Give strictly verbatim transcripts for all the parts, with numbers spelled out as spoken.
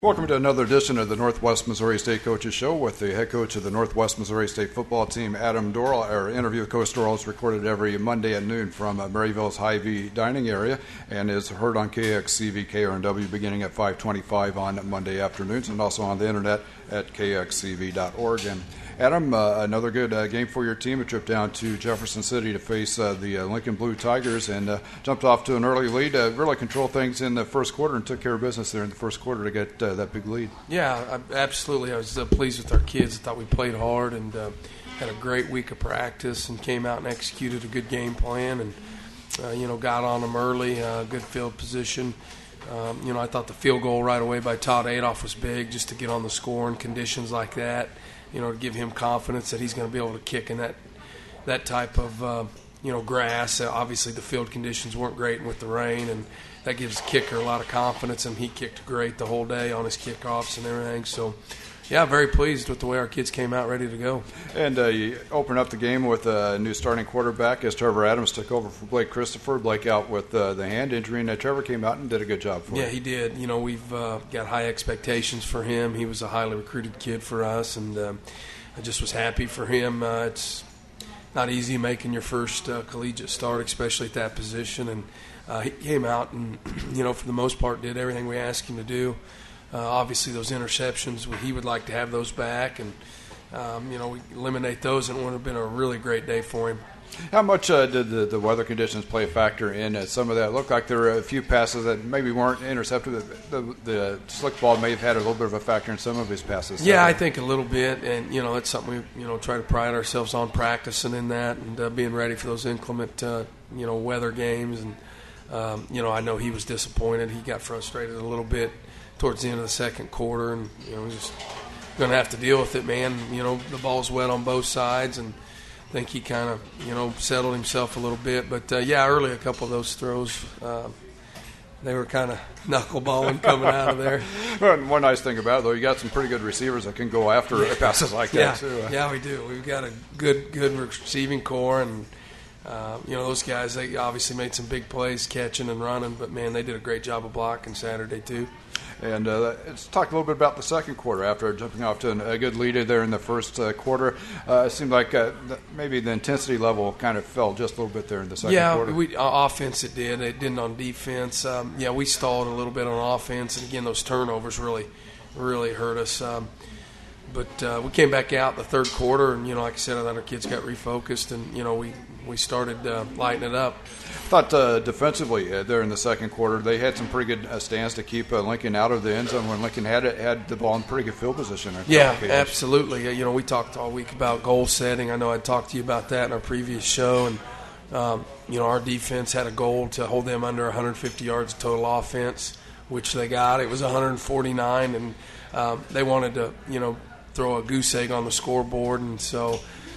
Welcome to another edition of the Northwest Missouri State Coaches Show with the head coach of the Northwest Missouri State football team, Adam Dorrell. Our interview with Coach Dorrell is recorded every Monday at noon from uh, Maryville's Hy-Vee dining area and is heard on K X C V K R N W beginning at five twenty-five on Monday afternoons and also on the internet at K X C V dot org. And Adam, uh, another good uh, game for your team, a trip down to Jefferson City to face uh, the uh, Lincoln Blue Tigers, and uh, jumped off to an early lead, uh, really controlled things in the first quarter and took care of business there in the first quarter to get uh, that big lead. Yeah, I, absolutely. I was uh, pleased with our kids. I thought we played hard and uh, had a great week of practice and came out and executed a good game plan and, uh, you know, got on them early, uh, good field position. Um, you know, I thought the field goal right away by Todd Adolph was big just to get on the score in conditions like that. You know, to give him confidence that he's going to be able to kick in that that type of, uh, you know, grass. Uh, obviously, the field conditions weren't great with the rain, and that gives the kicker a lot of confidence, and he kicked great the whole day on his kickoffs and everything. So, yeah, very pleased with the way our kids came out ready to go. And uh, you open up the game with a new starting quarterback as Trevor Adams took over for Blake Christopher. Blake out with uh, the hand injury, and uh, Trevor came out and did a good job for him. Yeah, he did. You know, we've uh, got high expectations for him. He was a highly recruited kid for us, and um, I just was happy for him. Uh, it's not easy making your first uh, collegiate start, especially at that position, and uh, he came out and, you know, for the most part did everything we asked him to do. Uh, obviously, those interceptions, he would like to have those back, and, um, you know, we eliminate those, and it would have been a really great day for him. How much uh, did the, the weather conditions play a factor in uh, some of that? It looked like there were a few passes that maybe weren't intercepted. The, the, the slick ball may have had a little bit of a factor in some of his passes. Yeah, I think a little bit, and, you know, it's something we, you know, try to pride ourselves on practicing in that and uh, being ready for those inclement, uh, you know, weather games. And, um, you know, I know he was disappointed. He got frustrated a little bit towards the end of the second quarter, and, you know, just going to have to deal with it, man. You know, the ball's wet on both sides, and I think he kind of, you know, settled himself a little bit. But, uh, yeah, early a couple of those throws, uh, they were kind of knuckleballing coming out of there. Well, one nice thing about it, though, you got some pretty good receivers that can go after passes like that, yeah, too. Yeah, we do. We've got a good, good receiving core, and, uh, you know, those guys, they obviously made some big plays catching and running, but, man, they did a great job of blocking Saturday, too. And uh, let's talk a little bit about the second quarter. After jumping off to a good lead there in the first uh, quarter, uh, it seemed like uh, maybe the intensity level kind of fell just a little bit there in the second yeah, quarter. Yeah, we, uh, offense it did. It didn't on defense. Um, yeah, we stalled a little bit on offense, and again, those turnovers really, really hurt us. Um, but uh, we came back out the third quarter, and, you know, like I said, I thought our kids got refocused, and, you know, we, we started uh, lighting it up. I thought uh, defensively uh, there in the second quarter, they had some pretty good uh, stands to keep uh, Lincoln out of the end zone when Lincoln had it, had the ball in pretty good field position. Yeah, absolutely. You know, we talked all week about goal setting. I know I talked to you about that in our previous show, and um, you know, our defense had a goal to hold them under one hundred fifty yards of total offense, which they got. It was one hundred forty-nine, and um, they wanted to, you know, throw a goose egg on the scoreboard, and so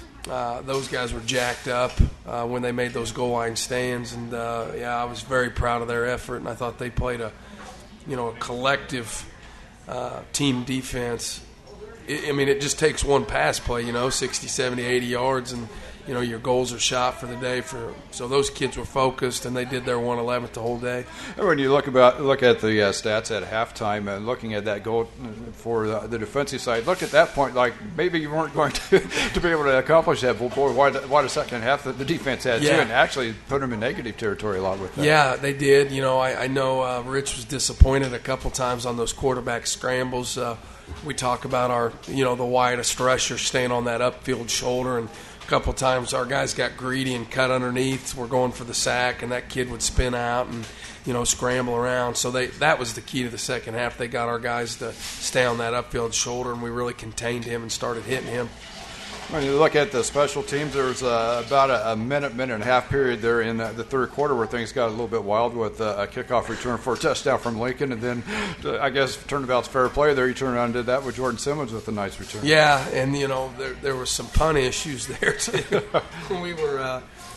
uh, those guys were jacked up uh, when they made those goal line stands, and uh, yeah, I was very proud of their effort, and I thought they played a, you know, a collective uh, team defense. I, I mean, it just takes one pass play, you know, sixty, seventy, eighty yards, and you know, your goals are shot for the day. For so those kids were focused, and they did their one eleventh the whole day. And when you look about look at the uh, stats at halftime and looking at that goal for the, the defensive side, look at that point like maybe you weren't going to, to be able to accomplish that. But boy, why the, why the second half the, the defense had yeah. too, and actually put them in negative territory a lot with that. Yeah, they did. You know, I, I know uh, Rich was disappointed a couple times on those quarterback scrambles. Uh, we talk about our, you know, the widest rusher staying on that upfield shoulder, and a couple times our guys got greedy and cut underneath. We're going for the sack, and that kid would spin out and, you know, scramble around. So they that was the key to the second half. They got our guys to stay on that upfield shoulder, and we really contained him and started hitting him. When you look at the special teams, there was uh, about a, a minute, minute and a half period there in the, the third quarter where things got a little bit wild with uh, a kickoff return for a touchdown from Lincoln. And then, uh, I guess, turnabout's fair play there. You turned around and did that with Jordan Simmons with a nice return. Yeah, and, you know, there there were some punt issues there, too. we were uh,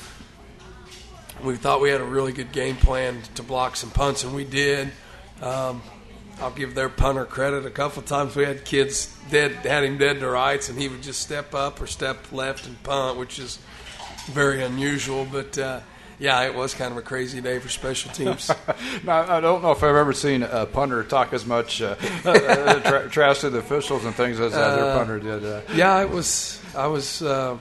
we thought we had a really good game plan to block some punts, and we did. Um, I'll give their punter credit. A couple of times we had kids dead, had him dead to rights, and he would just step up or step left and punt, which is very unusual. But uh, Yeah, it was kind of a crazy day for special teams. Now, I don't know if I've ever seen a punter talk as much uh, uh, tra- trash to the officials and things as uh, their punter did. Uh. Yeah, it was. I was. Uh,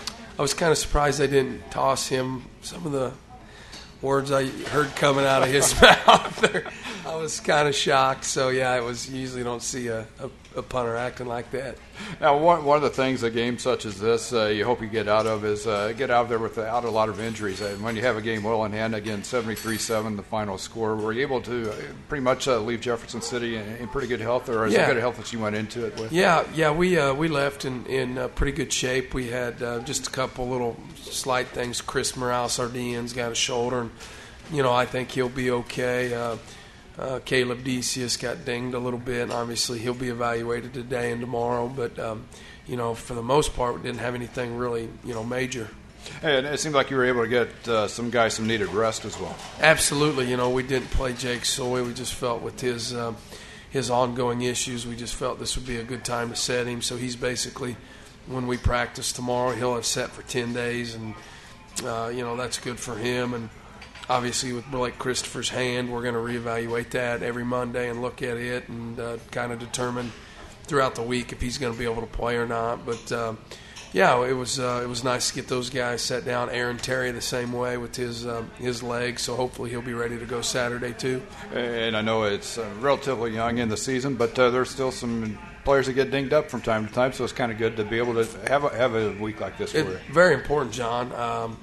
I was kind of surprised they didn't toss him some of the words I heard coming out of his mouth. I was kind of shocked. So yeah, it was. You usually don't see a, a, a punter acting like that. Now, one one of the things a game such as this uh, you hope you get out of is uh, get out of there without a lot of injuries. And when you have a game well in hand, again, seventy-three seven, the final score, were you able to pretty much uh, leave Jefferson City in, in pretty good health, or is yeah. it good health that you went into it with? Yeah, yeah, we uh, we left in in uh, pretty good shape. We had uh, just a couple little slight things. Chris Morales, our D N's got a shoulder, and you know I think he'll be okay. Uh, Uh, Caleb Decius got dinged a little bit, and obviously he'll be evaluated today and tomorrow. But, um, you know, for the most part, we didn't have anything really, you know, major. And it seemed like you were able to get uh, some guys some needed rest as well. Absolutely. You know, we didn't play Jake Soy. We just felt with his uh, his ongoing issues, we just felt this would be a good time to set him. So he's basically, when we practice tomorrow, he'll have set for ten days, and, uh, you know, that's good for him. And obviously, with Blake Christopher's hand, we're going to reevaluate that every Monday and look at it and uh, kind of determine throughout the week if he's going to be able to play or not. But uh, yeah, it was uh, it was nice to get those guys set down. Aaron Terry the same way with his um, his leg, so hopefully he'll be ready to go Saturday too. And I know it's uh, relatively young in the season, but uh, there's still some players that get dinged up from time to time, so it's kind of good to be able to have a, have a week like this for it, you. Very important, John. Um,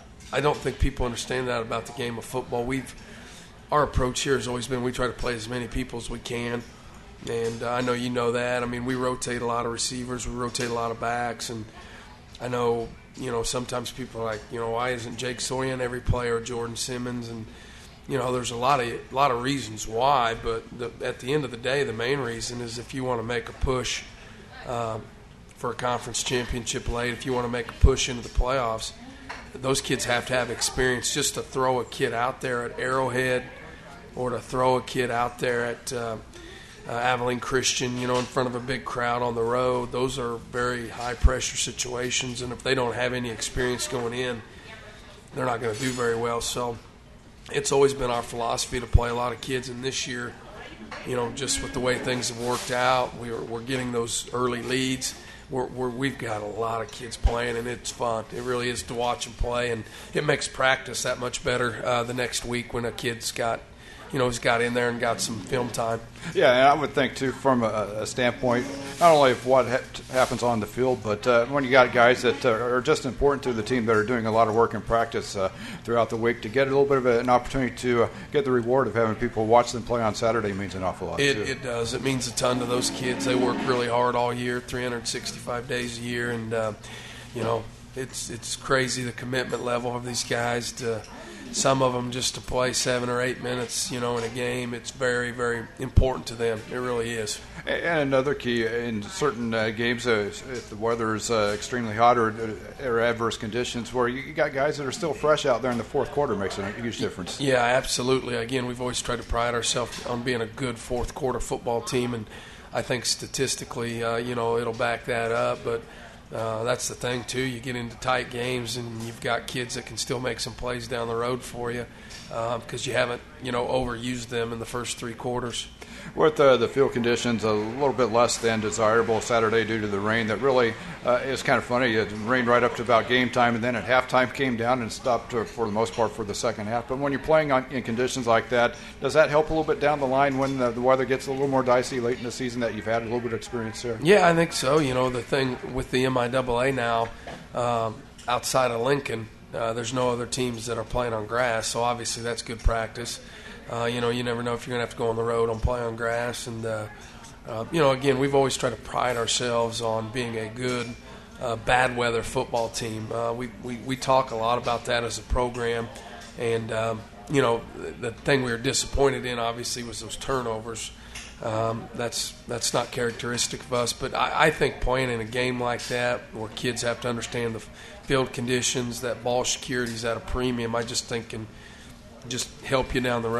I don't think people understand that about the game of football. We've our approach here has always been we try to play as many people as we can, and uh, I know you know that. I mean, we rotate a lot of receivers, we rotate a lot of backs, and I know you know sometimes people are like, you know, why isn't Jake Soy in every play or Jordan Simmons? And you know, there's a lot of a lot of reasons why, but the, at the end of the day, the main reason is if you want to make a push uh, for a conference championship late, if you want to make a push into the playoffs. Those kids have to have experience. Just to throw a kid out there at Arrowhead or to throw a kid out there at uh, uh, Abilene Christian, you know, in front of a big crowd on the road, those are very high-pressure situations, and if they don't have any experience going in, they're not going to do very well. So it's always been our philosophy to play a lot of kids, and this year, you know, just with the way things have worked out, we're, we're getting those early leads. We're, we're, we've got a lot of kids playing, and it's fun. It really is to watch them play, and it makes practice that much better uh, the next week when a kid's got, you know, has got in there and got some film time. Yeah, and I would think, too, from a, a standpoint, not only of what ha- happens on the field, but uh, when you got guys that uh, are just important to the team that are doing a lot of work in practice uh, throughout the week, to get a little bit of a, an opportunity to uh, get the reward of having people watch them play on Saturday means an awful lot, it, too. It does. It means a ton to those kids. They work really hard all year, three hundred sixty-five days a year, and, uh, you know, it's it's crazy the commitment level of these guys to – some of them just to play seven or eight minutes, you know, in a game. It's very, very important to them. It really is. And another key in certain uh, games, uh, if the weather is uh, extremely hot or, or adverse conditions, where you got guys that are still fresh out there in the fourth quarter, makes a huge difference. Yeah, absolutely. Again, we've always tried to pride ourselves on being a good fourth quarter football team, and I think statistically, uh, you know, it'll back that up. But Uh, that's the thing, too. You get into tight games, and you've got kids that can still make some plays down the road for you because uh, you haven't, you know, overused them in the first three quarters. With uh, the field conditions a little bit less than desirable Saturday due to the rain, that really uh, is kind of funny. It rained right up to about game time, and then at halftime came down and stopped uh, for the most part for the second half. But when you're playing on, in conditions like that, does that help a little bit down the line when the, the weather gets a little more dicey late in the season, that you've had a little bit of experience there? Yeah, I think so. You know, the thing with the M I A A now, um, outside of Lincoln, uh, there's no other teams that are playing on grass, so obviously that's good practice. Uh, you know, you never know if you're going to have to go on the road and play on grass. And, uh, uh, you know, again, we've always tried to pride ourselves on being a good, uh, bad weather football team. Uh, we, we, we talk a lot about that as a program. And, um, you know, the, the thing we were disappointed in, obviously, was those turnovers. Um, that's that's not characteristic of us. But I, I think playing in a game like that where kids have to understand the field conditions, that ball security is at a premium, I just think can just help you down the road.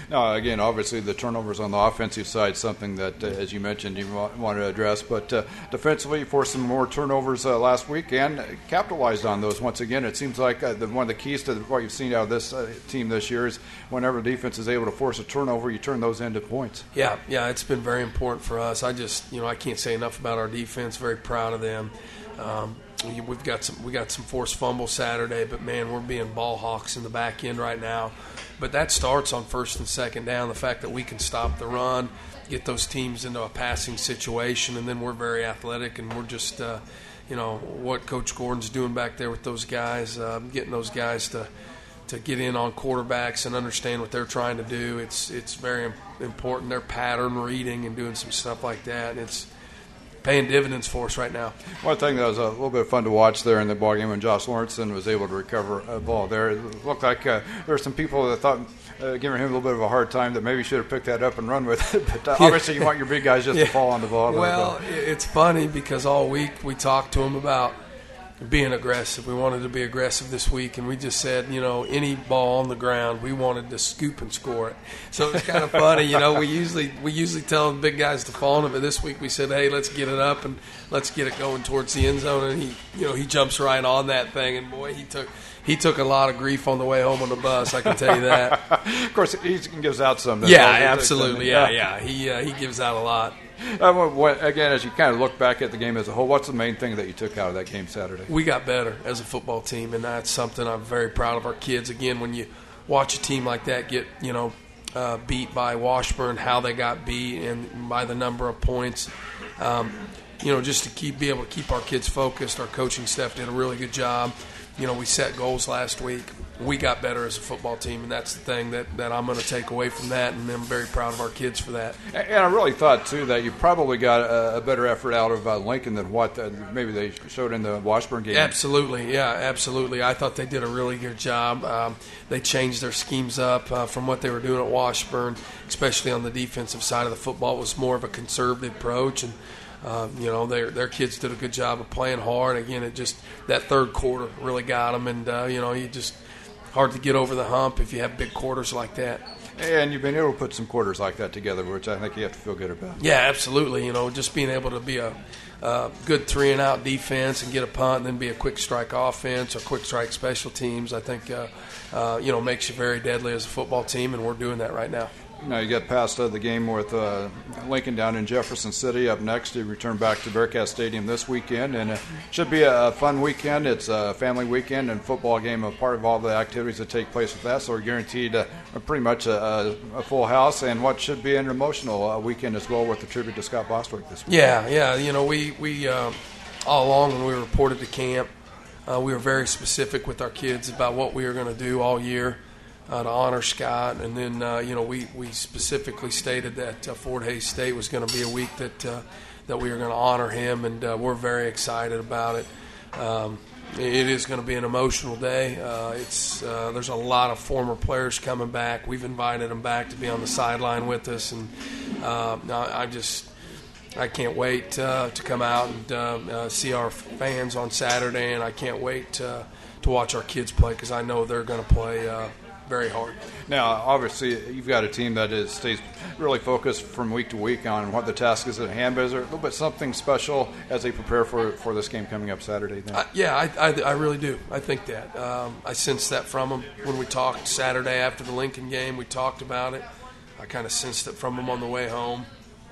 Now, again, obviously the turnovers on the offensive side, something that, uh, as you mentioned, you want, want to address. But uh, defensively, you forced some more turnovers uh, last week and capitalized on those once again. It seems like uh, the, one of the keys to what you've seen out of this uh, team this year is whenever the defense is able to force a turnover, you turn those into points. Yeah, yeah, it's been very important for us. I just, you know, I can't say enough about our defense. Very proud of them. Um, we've got some, we got some forced fumbles Saturday, but man, we're being ball hawks in the back end right now. But that starts on first and second down. The fact that we can stop the run, get those teams into a passing situation, and then we're very athletic, and we're just, uh, you know, what Coach Gordon's doing back there with those guys, uh, getting those guys to. to get in on quarterbacks and understand what they're trying to do. It's it's very important. They're pattern reading and doing some stuff like that. It's paying dividends for us right now. One thing that was a little bit of fun to watch there in the ballgame when Josh Lawrenson was able to recover a ball there, it looked like uh, there were some people that thought uh, giving him a little bit of a hard time that maybe should have picked that up and run with it. But uh, yeah. obviously you want your big guys just yeah. to fall on the ball. Well, it's funny because all week we talked to him about being aggressive. We wanted to be aggressive this week, and we just said, you know, any ball on the ground, we wanted to scoop and score it. So it's kind of funny, you know. We usually we usually tell the big guys to fall on it, but this week we said, hey, let's get it up and let's get it going towards the end zone. And he, you know, he jumps right on that thing, and boy, he took he took a lot of grief on the way home on the bus. I can tell you that. Of course, he gives out some. Yeah, absolutely. Yeah, yeah. He uh, he gives out a lot. Uh, what, again, as you kind of look back at the game as a whole, what's the main thing that you took out of that game Saturday? We got better as a football team, and that's something I'm very proud of our kids. Again, when you watch a team like that get, you know, uh, beat by Washburn, how they got beat, and by the number of points, um, you know, just to keep be able to keep our kids focused. Our coaching staff did a really good job. You know, we set goals last week. We got better as a football team, and that's the thing that, that I'm going to take away from that, and I'm very proud of our kids for that. And I really thought, too, that you probably got a, a better effort out of uh, Lincoln than what uh, maybe they showed in the Washburn game. Absolutely, yeah, absolutely. I thought they did a really good job. Um, they changed their schemes up uh, from what they were doing at Washburn, especially on the defensive side of the football. It was more of a conservative approach, and Uh, you know, their their kids did a good job of playing hard. Again, it just that third quarter really got them, and uh, you know, you just hard to get over the hump if you have big quarters like that. And you've been able to put some quarters like that together, which I think you have to feel good about. Yeah, absolutely. You know, just being able to be a, a good three and out defense and get a punt, and then be a quick strike offense or quick strike special teams, I think uh, uh, you know makes you very deadly as a football team, and we're doing that right now. Now you get past uh, the game with uh, Lincoln down in Jefferson City. Up next, you return back to Bearcat Stadium this weekend, and it should be a fun weekend. It's a family weekend and football game, a part of all the activities that take place with that. So we're guaranteed uh, pretty much a, a full house, and what should be an emotional uh, weekend as well with the tribute to Scott Bostwick this week. Yeah, yeah. You know, we we uh, all along when we reported to camp, uh, we were very specific with our kids about what we were going to do all year. Uh, to honor Scott, and then uh, you know we, we specifically stated that uh, Fort Hays State was going to be a week that uh, that we were going to honor him, and uh, we're very excited about it. Um, it is going to be an emotional day. Uh, it's uh, there's a lot of former players coming back. We've invited them back to be on the sideline with us, and uh, I just I can't wait uh, to come out and uh, uh, see our fans on Saturday, and I can't wait uh, to watch our kids play because I know they're going to play. Uh, Very hard. Now, obviously, you've got a team that is stays really focused from week to week on what the task is at hand. But is there a little bit something special as they prepare for for this game coming up Saturday? Then? Uh, yeah, I, I, I really do. I think that. Um, I sensed that from them when we talked Saturday after the Lincoln game. We talked about it. I kind of sensed it from them on the way home.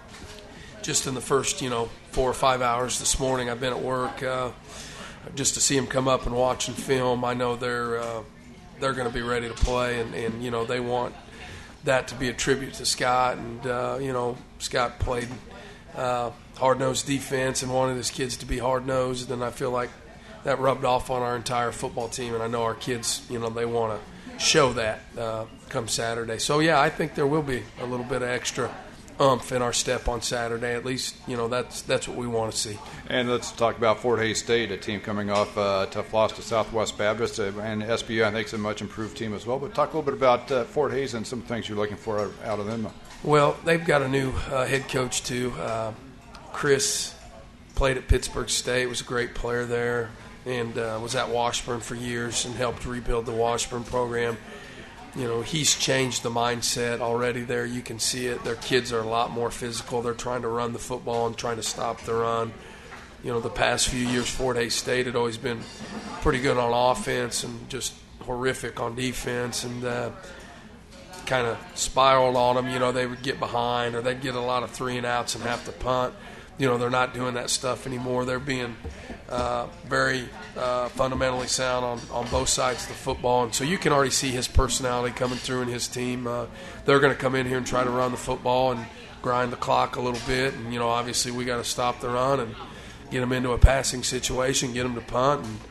Just in the first, you know, four or five hours this morning, I've been at work. Uh, just to see them come up and watch and film, I know they're uh, – they're going to be ready to play, and, and, you know, they want that to be a tribute to Scott. And, uh, you know, Scott played uh, hard-nosed defense and wanted his kids to be hard-nosed, and I feel like that rubbed off on our entire football team. And I know our kids, you know, they want to show that uh, come Saturday. So, yeah, I think there will be a little bit of extra umph in our step on Saturday. At least, you know, that's that's what we want to see. And let's talk about Fort Hays State, a team coming off a tough loss to Southwest Baptist, uh, and S B U, I think, is a much improved team as well. But talk a little bit about uh, Fort Hays and some things you're looking for out of them. Well, they've got a new uh, head coach, too. Uh, Chris played at Pittsburgh State, was a great player there, and uh, was at Washburn for years and helped rebuild the Washburn program. you know, he's changed the mindset already there. You can see it. Their kids are a lot more physical. They're trying to run the football and trying to stop the run. You know, the past few years, Fort Hays State had always been pretty good on offense and just horrific on defense, and uh, kind of spiraled on them. You know, they would get behind, or they'd get a lot of three and outs and have to punt. You know, they're not doing that stuff anymore. They're being uh, very uh, fundamentally sound on, on both sides of the football. And so you can already see his personality coming through in his team. Uh, they're going to come in here and try to run the football and grind the clock a little bit. And, you know, obviously we got to stop the run and get them into a passing situation, get them to punt. And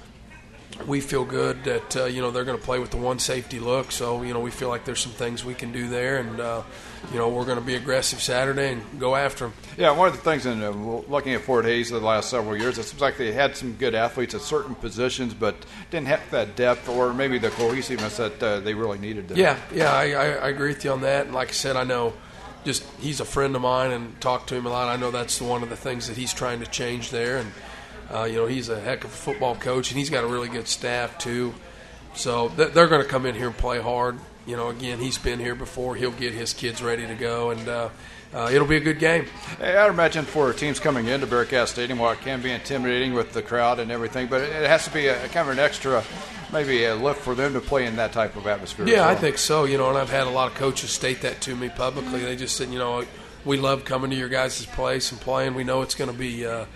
we feel good that, uh, you know, they're going to play with the one safety look. So, you know, we feel like there's some things we can do there. And, uh, you know, we're going to be aggressive Saturday and go after them. Yeah, one of the things in uh, looking at Fort Hays the last several years, it seems like they had some good athletes at certain positions, but didn't have that depth or maybe the cohesiveness that uh, they really needed. To. Yeah, yeah, I, I, I agree with you on that. And like I said, I know just he's a friend of mine and talk to him a lot. I know that's one of the things that he's trying to change there. And, uh, you know, he's a heck of a football coach, and he's got a really good staff too. So th- they're going to come in here and play hard. You know, again, he's been here before. He'll get his kids ready to go, and uh, uh, it'll be a good game. Hey, I imagine for teams coming into Bearcat Stadium, while it can be intimidating with the crowd and everything, but it, it has to be a, a kind of an extra, maybe a lift for them to play in that type of atmosphere. Yeah, well. I think so. You know, and I've had a lot of coaches state that to me publicly. They just said, you know, we love coming to your guys' place and playing. We know it's going to be, uh,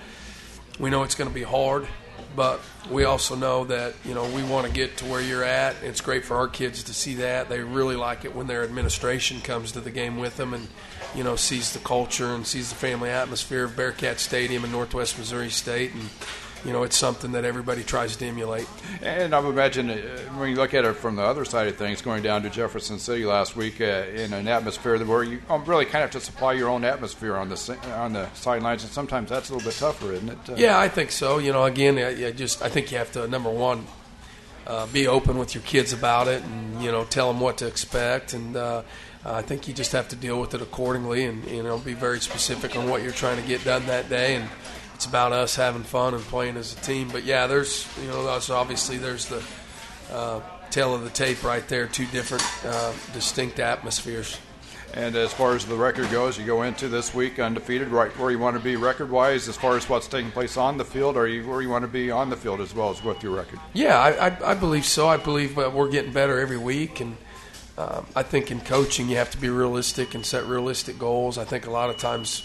we know it's going to be hard. But we also know that, you know, we want to get to where you're at. It's great for our kids to see that. They really like it when their administration comes to the game with them and, you know, sees the culture and sees the family atmosphere of Bearcat Stadium in Northwest Missouri State. And, you know, it's something that everybody tries to emulate. And I would imagine uh, when you look at it from the other side of things, going down to Jefferson City last week uh, in an atmosphere where you really kind of have to supply your own atmosphere on the on the sidelines, and sometimes that's a little bit tougher, isn't it? Uh, yeah, I think so. You know, again, I, I just I think you have to, number one, uh, be open with your kids about it, and you know, tell them what to expect, and uh, I think you just have to deal with it accordingly, and you know, be very specific on what you're trying to get done that day. And it's about us having fun and playing as a team. But, yeah, there's, you know, obviously there's the uh, tail of the tape right there, two different uh, distinct atmospheres. And as far as the record goes, you go into this week undefeated, right where you want to be record-wise as far as what's taking place on the field, or you, where you want to be on the field as well as with your record? Yeah, I, I, I believe so. I believe we're getting better every week. And uh, I think in coaching you have to be realistic and set realistic goals. I think a lot of times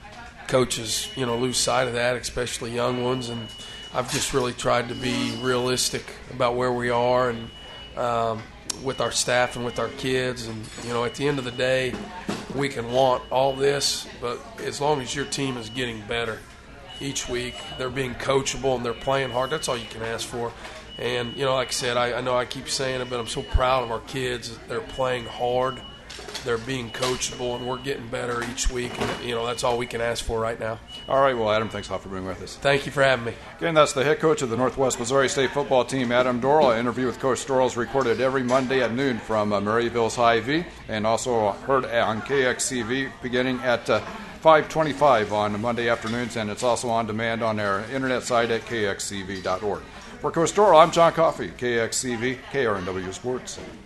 coaches, you know, lose sight of that, especially young ones, and I've just really tried to be realistic about where we are and um, with our staff and with our kids. And you know, at the end of the day, we can want all this, but as long as your team is getting better each week, they're being coachable and they're playing hard, that's all you can ask for. And you know, like I said, I, I know I keep saying it, but I'm so proud of our kids. They're playing hard, they're being coachable, and we're getting better each week. And, you know, that's all we can ask for right now. All right. Well, Adam, thanks a lot for being with us. Thank you for having me. Again, that's the head coach of the Northwest Missouri State football team, Adam Dorrell. An interview with Coach Dorrell is recorded every Monday at noon from uh, Maryville's Hy-Vee, and also heard on K X C V beginning at uh, five twenty-five on Monday afternoons, and it's also on demand on our internet site at k x c v dot org. For Coach Dorrell, I'm John Coffey, K X C V, K R N W Sports.